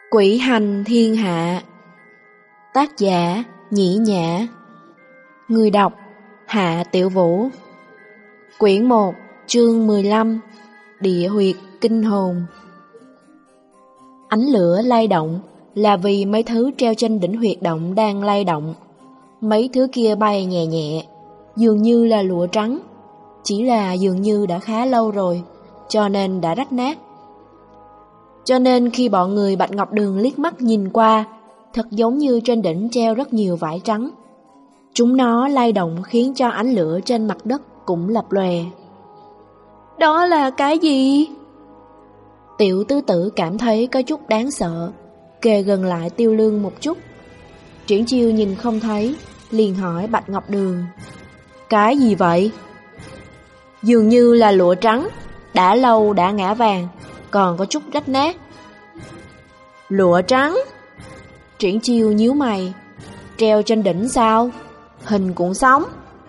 Quỷ hành thiên hạ. Tác giả Nhĩ Nhã. Người đọc Hạ Tiểu Vũ. Quyển 1, chương 15. Địa huyệt kinh hồn. Ánh lửa lay động là vì mấy thứ treo trên đỉnh huyệt động đang lay động. Mấy thứ kia bay nhẹ nhẹ, dường như là lụa trắng. Chỉ là dường như đã khá lâu rồi, cho nên đã rách nát. Cho nên khi bọn người Bạch Ngọc Đường liếc mắt nhìn qua, thật giống như trên đỉnh treo rất nhiều vải trắng. Chúng nó lay động khiến cho ánh lửa trên mặt đất cũng lập lòe. Đó là cái gì? Tiểu tứ tử cảm thấy có chút đáng sợ, kề gần lại Tiêu Lương một chút. Triển Chiêu nhìn không thấy, liền hỏi Bạch Ngọc Đường: cái gì vậy? Dường như là lụa trắng, đã lâu đã ngã vàng, còn có chút rách nát. Lụa trắng? Triển Chiêu nhíu mày. Treo trên đỉnh sao? Hình cũng sống.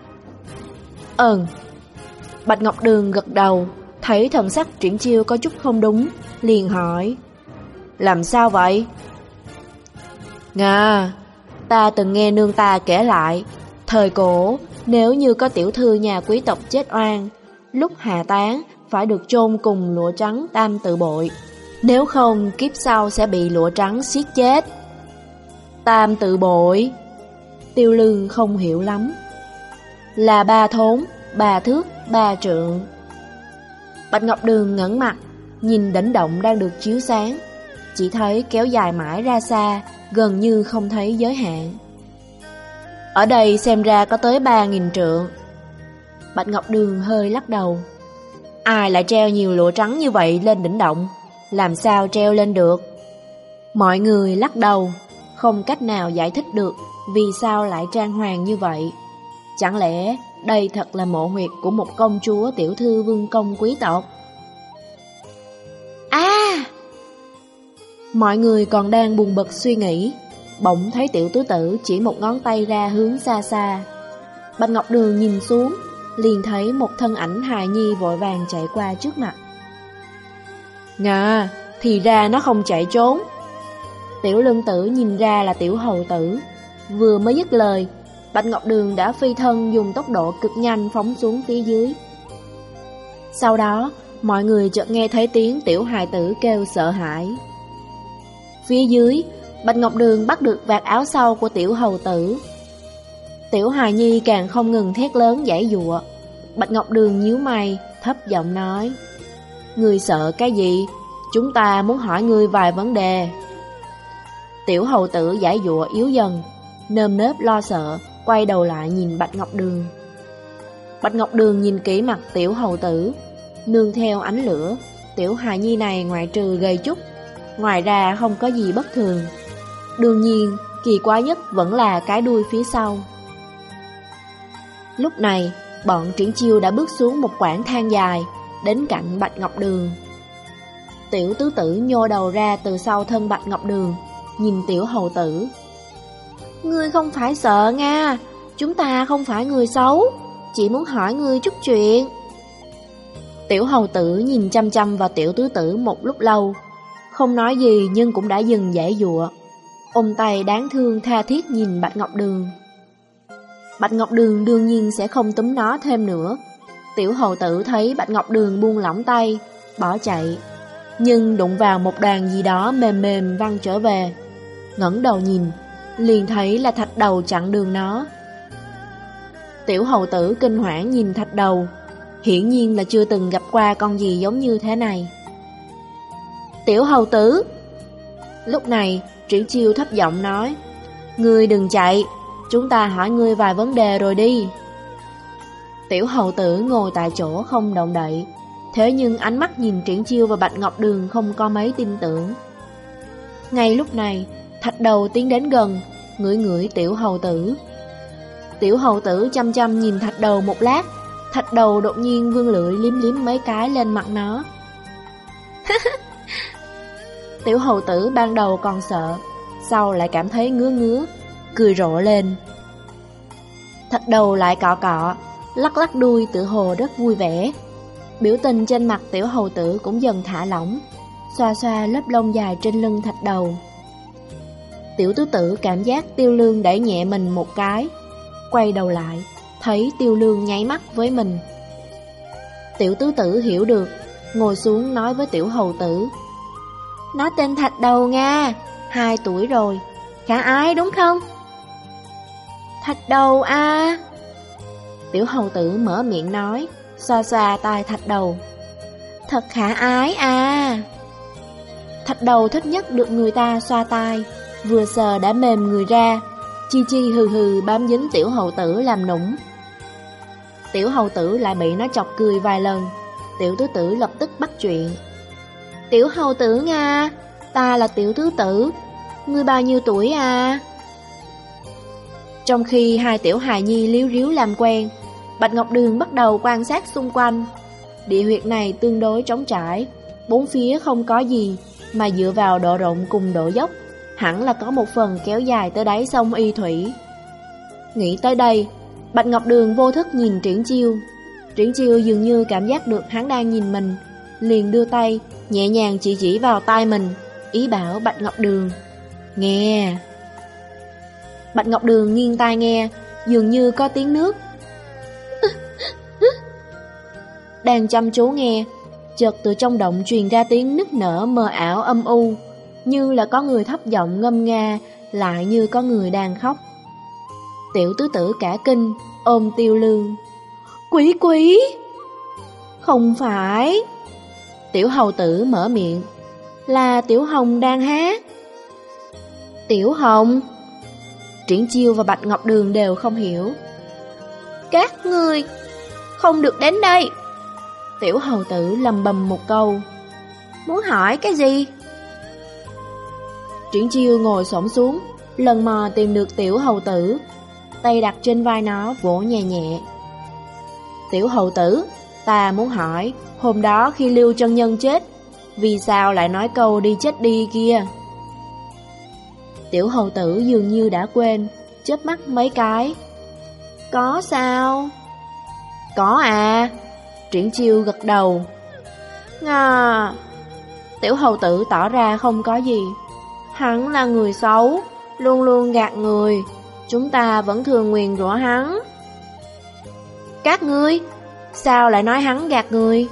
Bạch Ngọc Đường gật đầu, thấy thần sắc Triển Chiêu có chút không đúng, liền hỏi: làm sao vậy? Ta từng nghe nương ta kể lại, thời cổ nếu như có tiểu thư nhà quý tộc chết oan, lúc hạ táng phải được chôn cùng lụa trắng tam tự bội, nếu không kiếp sau sẽ bị lụa trắng siết chết. Tam tự bội? Tiêu Lương không hiểu lắm. Là 3 thốn, 3 thước, 3 trượng. Bạch Ngọc Đường ngẩng mặt, nhìn đỉnh động đang được chiếu sáng, chỉ thấy kéo dài mãi ra xa, gần như không thấy giới hạn. Ở đây xem ra có tới 3.000 trượng. Bạch Ngọc Đường hơi lắc đầu. Ai lại treo nhiều lụa trắng như vậy lên đỉnh động? Làm sao treo lên được? Mọi người lắc đầu, không cách nào giải thích được vì sao lại trang hoàng như vậy. Chẳng lẽ đây thật là mộ huyệt của một công chúa tiểu thư vương công quý tộc? Mọi người còn đang buồn bực suy nghĩ, bỗng thấy tiểu tứ tử chỉ một ngón tay ra hướng xa xa. Bạch Ngọc Đường nhìn xuống, liền thấy một thân ảnh hài nhi vội vàng chạy qua trước mặt. Thì ra nó không chạy trốn. Tiểu lương tử nhìn ra là tiểu hầu tử. Vừa mới dứt lời, Bạch Ngọc Đường đã phi thân dùng tốc độ cực nhanh phóng xuống phía dưới. Sau đó, mọi người chợt nghe thấy tiếng tiểu hài tử kêu sợ hãi. Phía dưới, Bạch Ngọc Đường bắt được vạt áo sau của tiểu hầu tử. Tiểu hài nhi càng không ngừng thét lớn giãy giụa. Bạch Ngọc Đường nhíu mày, thấp giọng nói: ngươi sợ cái gì? Chúng ta muốn hỏi ngươi vài vấn đề. Tiểu hầu tử giãy giụa yếu dần, nơm nớp lo sợ, quay đầu lại nhìn Bạch Ngọc Đường. Bạch Ngọc Đường nhìn kỹ mặt tiểu hầu tử, nương theo ánh lửa, tiểu hài nhi này ngoại trừ gầy chút, ngoài ra không có gì bất thường. Đương nhiên, kỳ quái nhất vẫn là cái đuôi phía sau. Lúc này, bọn Triển Chiêu đã bước xuống một quãng thang dài, đến cạnh Bạch Ngọc Đường. Tiểu tứ tử nhô đầu ra từ sau thân Bạch Ngọc Đường, nhìn tiểu hầu tử. Ngươi không phải sợ Nga, chúng ta không phải người xấu, chỉ muốn hỏi ngươi chút chuyện. Tiểu hầu tử nhìn chăm chăm vào tiểu tứ tử một lúc lâu, không nói gì nhưng cũng đã dừng giãy giụa, ôm tay đáng thương tha thiết nhìn Bạch Ngọc Đường. Bạch Ngọc Đường đương nhiên sẽ không túm nó thêm nữa. Tiểu hầu tử thấy Bạch Ngọc Đường buông lỏng tay, bỏ chạy, nhưng đụng vào một đoàn gì đó mềm mềm văng trở về. Ngẩng đầu nhìn, liền thấy là thạch đầu chặn đường nó. Tiểu hầu tử kinh hoảng nhìn thạch đầu, hiển nhiên là chưa từng gặp qua con gì giống như thế này. Tiểu hầu tử! Lúc này, Triển Chiêu thấp giọng nói: ngươi đừng chạy, chúng ta hỏi ngươi vài vấn đề rồi đi. Tiểu hầu tử ngồi tại chỗ không động đậy, thế nhưng ánh mắt nhìn Triển Chiêu và Bạch Ngọc Đường không có mấy tin tưởng. Ngay lúc này, thạch đầu tiến đến gần, ngửi ngửi tiểu hầu tử. Tiểu hầu tử chăm chăm nhìn thạch đầu một lát, thạch đầu đột nhiên vươn lưỡi liếm liếm mấy cái lên mặt nó. Tiểu hầu tử ban đầu còn sợ, sau lại cảm thấy ngứa ngứa, cười rộ lên. Thạch đầu lại cọ cọ, lắc lắc đuôi tựa hồ rất vui vẻ. Biểu tình trên mặt tiểu hầu tử cũng dần thả lỏng, xoa xoa lớp lông dài trên lưng thạch đầu. Tiểu tứ tử cảm giác Tiêu Lương đẩy nhẹ mình một cái, quay đầu lại, thấy Tiêu Lương nháy mắt với mình. Tiểu tứ tử hiểu được, ngồi xuống nói với tiểu hầu tử: nó tên Thạch Đầu Nga, 2 tuổi rồi, khả ái đúng không? Thạch Đầu à? Tiểu hầu tử mở miệng nói, xoa xoa tai Thạch Đầu: thật khả ái à. Thạch Đầu thích nhất được người ta xoa tai, vừa sờ đã mềm người ra, chi chi hừ hừ bám dính tiểu hầu tử làm nũng. Tiểu hầu tử lại bị nó chọc cười vài lần. Tiểu tứ tử lập tức bắt chuyện: tiểu hầu tử Nga, ta là tiểu tứ tử, ngươi bao nhiêu tuổi à? Trong khi 2 tiểu hài nhi líu ríu làm quen, Bạch Ngọc Đường bắt đầu quan sát xung quanh. Địa huyệt này tương đối trống trải, bốn phía không có gì, mà dựa vào độ rộng cùng độ dốc, hẳn là có một phần kéo dài tới đáy sông Y Thủy. Nghĩ tới đây, Bạch Ngọc Đường vô thức nhìn Triển Chiêu. Triển Chiêu dường như cảm giác được hắn đang nhìn mình, liền đưa tay nhẹ nhàng chỉ chỉ vào tai mình, ý bảo Bạch Ngọc Đường: nghe. Bạch Ngọc Đường nghiêng tai nghe, dường như có tiếng nước. Đang chăm chú nghe, chợt từ trong động truyền ra tiếng nức nở mờ ảo âm u, như là có người thấp giọng ngâm nga, lại như có người đang khóc. Tiểu tứ tử cả kinh, ôm Tiêu Lương: quý quý! Không phải. Tiểu hầu tử mở miệng: là Tiểu Hồng đang hát. Tiểu Hồng? Triển Chiêu và Bạch Ngọc Đường đều không hiểu. Các ngươi không được đến đây. Tiểu hầu tử lầm bầm một câu: muốn hỏi cái gì? Triển Chiêu ngồi xổm xuống, lần mò tìm được tiểu hầu tử, tay đặt trên vai nó vỗ nhẹ nhẹ. Tiểu hầu tử, ta muốn hỏi, hôm đó khi Lưu Chân Nhân chết, vì sao lại nói câu đi chết đi kia? Tiểu hầu tử dường như đã quên, chớp mắt mấy cái. Có sao? Có à. Triển Chiêu gật đầu. Ngà. Tiểu hầu tử tỏ ra không có gì. Hắn là người xấu, luôn luôn gạt người, chúng ta vẫn thường nguyền rủa hắn. Các ngươi, sao lại nói hắn gạt người?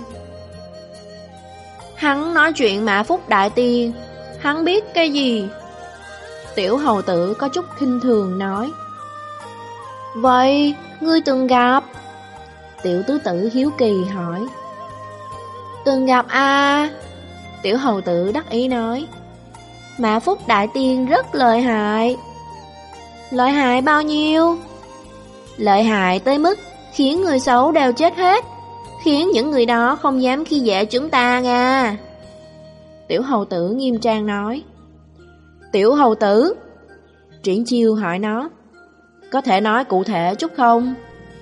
Hắn nói chuyện Mã Phúc Đại Tiên, hắn biết cái gì? Tiểu hầu tử có chút khinh thường nói. Vậy, ngươi từng gặp? Tiểu tứ tử hiếu kỳ hỏi. Từng gặp à? Tiểu hầu tử đắc ý nói. Mã Phúc Đại Tiên rất lợi hại. Lợi hại bao nhiêu? Lợi hại tới mức khiến người xấu đều chết hết, khiến những người đó không dám khi dễ chúng ta nha. Tiểu hầu tử nghiêm trang nói. Tiểu hầu tử, Triển Chiêu hỏi nó, có thể nói cụ thể chút không?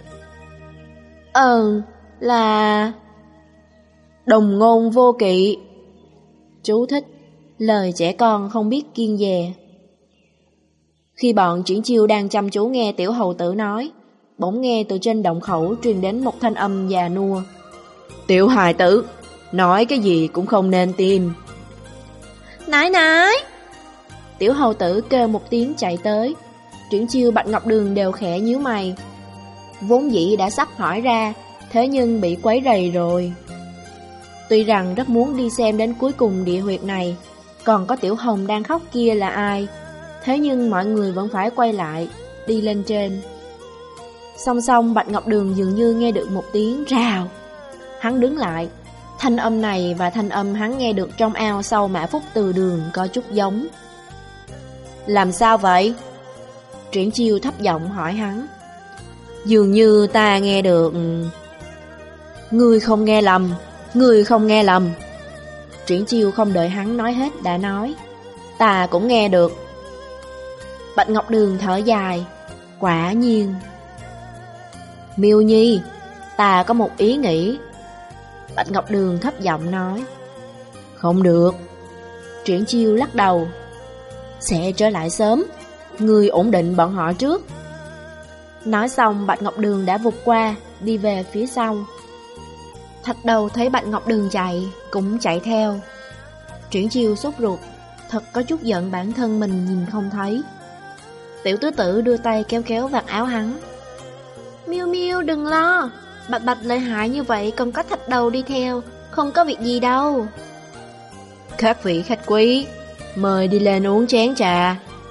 Là đồng ngôn vô kỵ. Chú thích: lời trẻ con không biết kiêng dè. Khi bọn Triển Chiêu đang chăm chú nghe tiểu hầu tử nói, bỗng nghe từ trên động khẩu truyền đến một thanh âm già nua. Tiểu hài tử, nói cái gì cũng không nên tim. Nãi nãi! Tiểu hầu tử kêu một tiếng chạy tới. Triển Chiêu Bạch Ngọc Đường đều khẽ nhíu mày. Vốn dĩ đã sắp hỏi ra, thế nhưng bị quấy rầy rồi. Tuy rằng rất muốn đi xem đến cuối cùng địa huyệt này, còn có Tiểu Hồng đang khóc kia là ai, thế nhưng mọi người vẫn phải quay lại, đi lên trên. Song song Bạch Ngọc Đường dường như nghe được một tiếng rào. Hắn đứng lại. Thanh âm này và thanh âm hắn nghe được trong ao sau Mã Phúc Từ Đường có chút giống. Làm sao vậy? Triển Chiêu thấp giọng hỏi hắn. Dường như ta nghe được. Ngươi không nghe lầm, ngươi không nghe lầm. Triển Chiêu không đợi hắn nói hết đã nói. Ta cũng nghe được. Bạch Ngọc Đường thở dài. Quả nhiên. Miêu Nhi, ta có một ý nghĩ. Bạch Ngọc Đường thấp giọng nói. Không được. Triển Chiêu lắc đầu. Sẽ trở lại sớm, ngươi ổn định bọn họ trước. Nói xong Bạch Ngọc Đường đã vụt qua, đi về phía sau. Thạch Đầu thấy Bạch Ngọc Đường chạy, cũng chạy theo. Triển Chiêu sốt ruột. thật có chút giận bản thân mình nhìn không thấy. Tiểu tứ tử đưa tay kéo kéo vạt áo hắn. Miu Miu đừng lo, Bạch Bạch lợi hại như vậy còn có Thạch Đầu đi theo, không có việc gì đâu. Các vị khách quý, mời đi lên uống chén trà.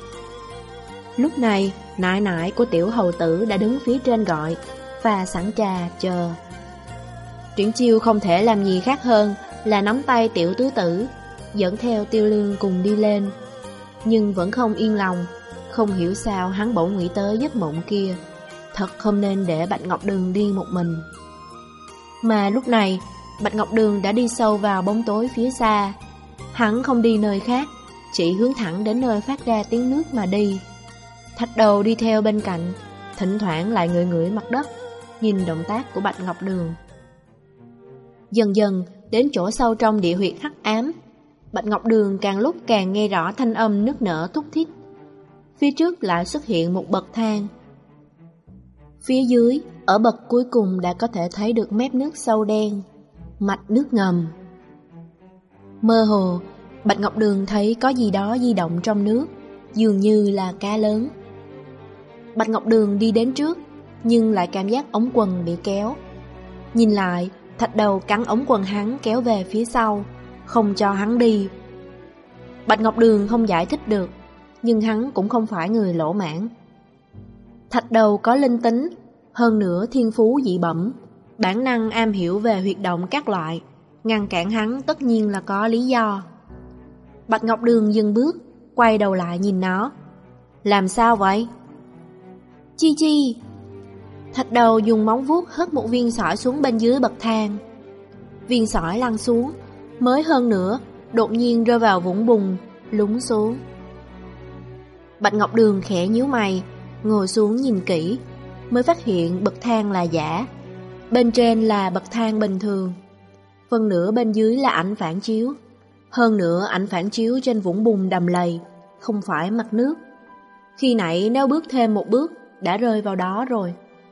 Lúc này, nại nại của tiểu hầu tử đã đứng phía trên gọi, và sẵn trà chờ. Triển Chiêu không thể làm gì khác hơn là nắm tay tiểu tứ tử, dẫn theo Tiêu Lương cùng đi lên. Nhưng vẫn không yên lòng, không hiểu sao hắn bỗng nghĩ tới giấc mộng kia. Thật không nên để Bạch Ngọc Đường đi một mình. Mà lúc này, Bạch Ngọc Đường đã đi sâu vào bóng tối phía xa. Hắn không đi nơi khác, chỉ hướng thẳng đến nơi phát ra tiếng nước mà đi. Thạch Đầu đi theo bên cạnh, thỉnh thoảng lại ngửi ngửi mặt đất, nhìn động tác của Bạch Ngọc Đường. Dần dần, đến chỗ sâu trong địa huyệt hắc ám, Bạch Ngọc Đường càng lúc càng nghe rõ thanh âm nức nở thúc thích. Phía trước lại xuất hiện một bậc thang. Phía dưới, ở bậc cuối cùng đã có thể thấy được mép nước sâu đen, mạch nước ngầm. Mơ hồ, Bạch Ngọc Đường thấy có gì đó di động trong nước, dường như là cá lớn. Bạch Ngọc Đường đi đến trước, nhưng lại cảm giác ống quần bị kéo. Nhìn lại, Thạch Đầu cắn ống quần hắn kéo về phía sau, không cho hắn đi. Bạch Ngọc Đường không giải thích được, nhưng hắn cũng không phải người lỗ mãn. Thạch Đầu có linh tính, hơn nữa thiên phú dị bẩm, bản năng am hiểu về huyệt động các loại, ngăn cản hắn tất nhiên là có lý do. Bạch Ngọc Đường dừng bước, quay đầu lại nhìn nó. Làm sao vậy? Chi chi. Thạch Đầu dùng móng vuốt hất một viên sỏi xuống bên dưới bậc thang. Viên sỏi lăn xuống, mới hơn nữa, đột nhiên rơi vào vũng bùn, lún xuống. Bạch Ngọc Đường khẽ nhíu mày, ngồi xuống nhìn kỹ, mới phát hiện bậc thang là giả. Bên trên là bậc thang bình thường, phần nửa bên dưới là ảnh phản chiếu. Hơn nữa ảnh phản chiếu trên vũng bùn đầm lầy, không phải mặt nước. Khi nãy nếu bước thêm một bước, đã rơi vào đó rồi.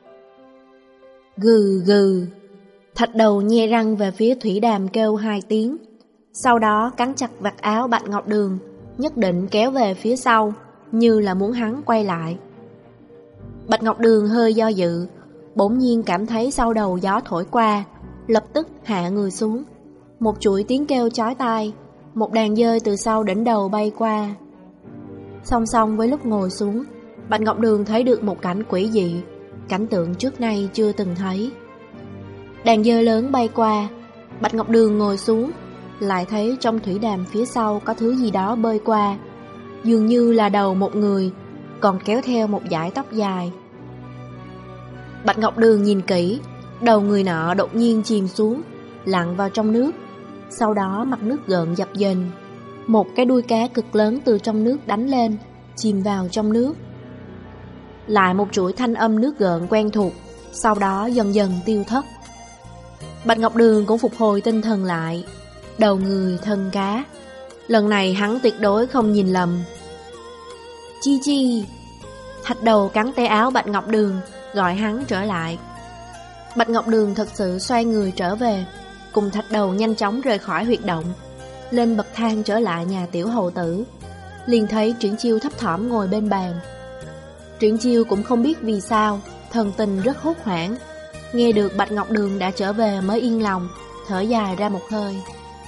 Gừ gừ. Thạch Đầu nhe răng về phía thủy đàm kêu 2 tiếng, sau đó cắn chặt vạt áo Bạch Ngọc Đường, nhất định kéo về phía sau, như là muốn hắn quay lại. Bạch Ngọc Đường hơi do dự, bỗng nhiên cảm thấy sau đầu gió thổi qua, lập tức hạ người xuống. Một chuỗi tiếng kêu chói tai, một đàn dơi từ sau đỉnh đầu bay qua. Song song với lúc ngồi xuống, Bạch Ngọc Đường thấy được một cảnh quỷ dị, cảnh tượng trước nay chưa từng thấy. Đàn dơi lớn bay qua, Bạch Ngọc Đường ngồi xuống, lại thấy trong thủy đàm phía sau có thứ gì đó bơi qua, dường như là đầu một người, còn kéo theo một dải tóc dài. Bạch Ngọc Đường nhìn kỹ, đầu người nọ đột nhiên chìm xuống, lặn vào trong nước. Sau đó mặt nước gợn dập dềnh, một cái đuôi cá cực lớn từ trong nước đánh lên, chìm vào trong nước. Lại một chuỗi thanh âm nước gợn quen thuộc, sau đó dần dần tiêu thất. Bạch Ngọc Đường cũng phục hồi tinh thần lại, đầu người thân cá. Lần này hắn tuyệt đối không nhìn lầm. Chi chi. Thạch Đầu cắn tay áo Bạch Ngọc Đường, gọi hắn trở lại. Bạch Ngọc Đường thật sự xoay người trở về, cùng Thạch Đầu nhanh chóng rời khỏi huyệt động, lên bậc thang trở lại nhà tiểu hầu tử. Liền thấy Triển Chiêu thấp thỏm ngồi bên bàn. Triển Chiêu cũng không biết vì sao, thần tình rất hốt hoảng. Nghe được Bạch Ngọc Đường đã trở về mới yên lòng, thở dài ra một hơi.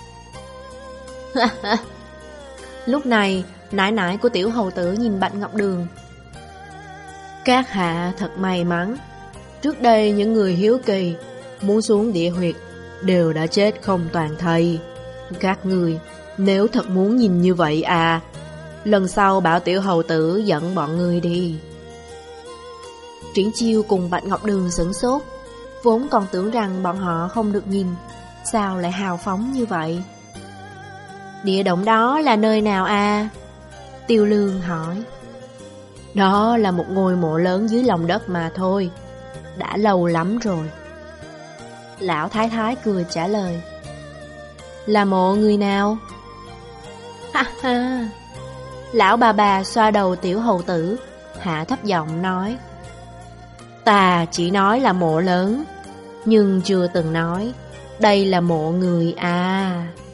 Lúc này, nải nải của tiểu hầu tử nhìn Bạch Ngọc Đường. Các hạ thật may mắn. Trước đây những người hiếu kỳ muốn xuống địa huyệt đều đã chết không toàn thây. Các người nếu thật muốn nhìn như vậy à, lần sau bảo tiểu hầu tử dẫn bọn người đi. Triển Chiêu cùng Bạch Ngọc Đường sửng sốt, vốn còn tưởng rằng bọn họ không được nhìn, sao lại hào phóng như vậy? Địa động đó là nơi nào à? Tiêu Lương hỏi. Đó là một ngôi mộ lớn dưới lòng đất mà thôi, đã lâu lắm rồi. Lão Thái Thái cười trả lời. Là mộ người nào? Ha ha. Lão bà xoa đầu tiểu hầu tử, hạ thấp giọng nói. Ta chỉ nói là mộ lớn, nhưng chưa từng nói đây là mộ người à.